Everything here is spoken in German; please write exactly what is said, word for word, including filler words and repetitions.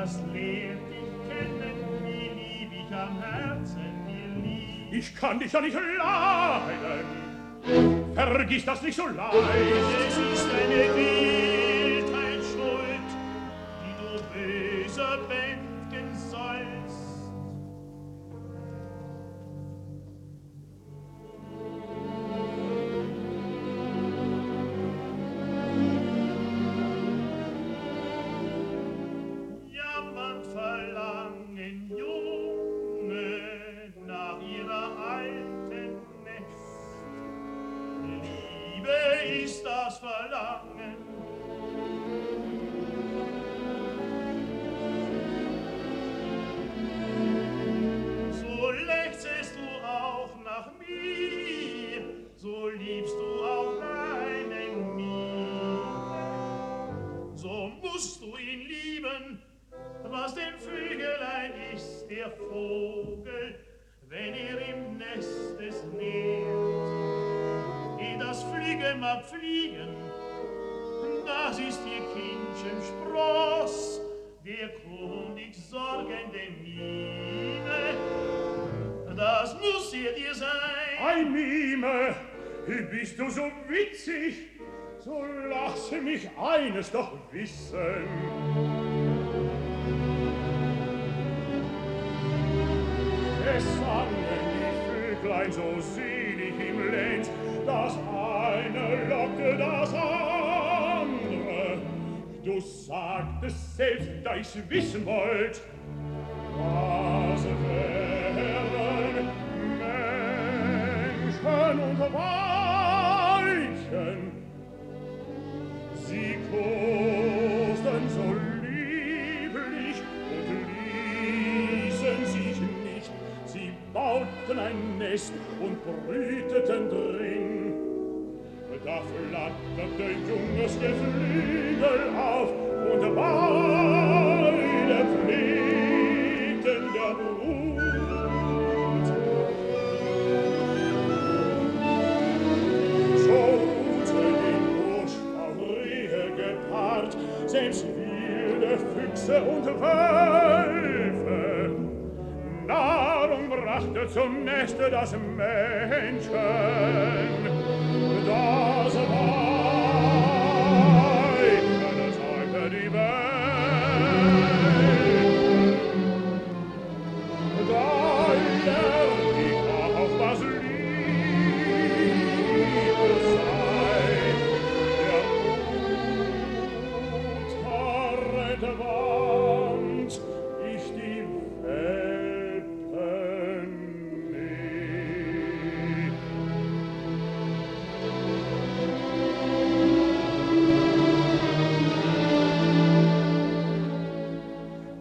das lehrt dich kennen, wie lieb ich am Herzen dir lieb. Ich kann dich ja nicht leiden, vergiss das nicht so leicht. Es ist eine Wildheit schuld, die du böse bändigen sollst. Jammernd verlangen Junge nach ihrer alten Nest. Liebe ist das Verlangen. So lechzest du auch nach mir, so liebst du auch deinen mir. So musst du ihn lieben, was dem Vögelein ist, der Vogel, wenn er im Nest es nährt. Ehe das Fliegen mag fliegen, das ist ihr Kindchen Spross, der kundig sorgende Mime, das muss er dir sein. Ein Mime, bist du so witzig, so lass mich eines doch wissen. Es sangen die Vöglein so selig im Lenz, das eine lockte das andere. Du sagtest selbst, da ich's wissen wollt, was wären Menschen und Weibchen. Sie kosten so lieblich und ließen sich nicht. Sie bauten ein Nest und brüteten drin. Da flatterte junges Geflügel auf und beide pflegten der Brut. So ruhte den Bursch auf Rehe gepaart, selbst wilde Füchse und Wölfe. Nahrung brachte zum Neste das Männchen. Das Weib, das heute die Welt